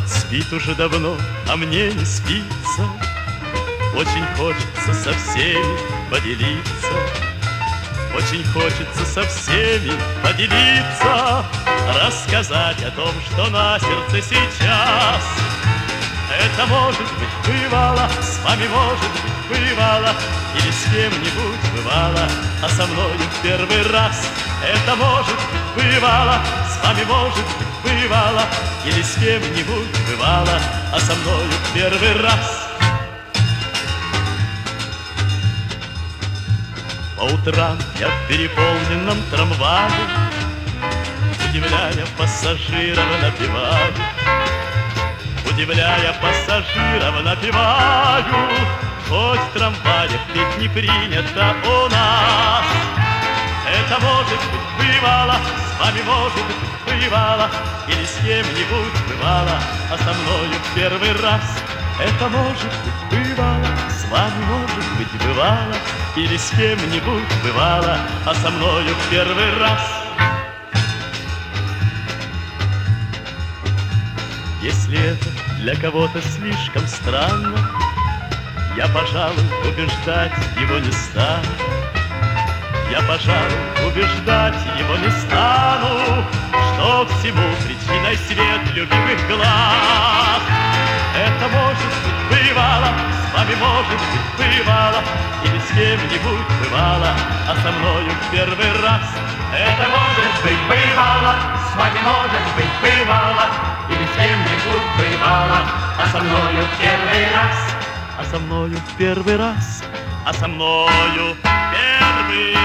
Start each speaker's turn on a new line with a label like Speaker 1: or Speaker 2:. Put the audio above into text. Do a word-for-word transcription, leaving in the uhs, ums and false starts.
Speaker 1: Народ спит уже давно, а мне не спится. Очень хочется со всеми поделиться. Очень хочется со всеми поделиться, рассказать о том, что на сердце сейчас. Это может быть бывало, с вами может быть бывало, или с кем-нибудь бывало, а со мною в первый раз. Это может быть бывало, с вами может быть бывало, или с кем-нибудь бывало, а со мною в первый раз. По утрам я в переполненном трамвае, удивляя пассажиров, напеваю. Удивляя пассажиров, напеваю. Хоть в трамваях ведь не принято у нас. Это может быть бывало, с вами может быть бывало, или с кем-нибудь бывало, а со мною в первый раз. Это может быть бывало, с вами может быть бывало, или с кем-нибудь бывало, а со мною в первый раз. Если это для кого-то слишком странно, я, пожалуй, убеждать его не стану. Я, пожалуй, убеждать его не стану, что всему причиной свет любимых глаз. Это может быть бывало, с вами может быть бывало, или с кем-нибудь бывало, а со мною в первый раз. Это может быть бывало, с вами может быть бывало, или с кем-нибудь бывало, а со мною в первый раз. А со мною в первый раз, а со мною в первый раз.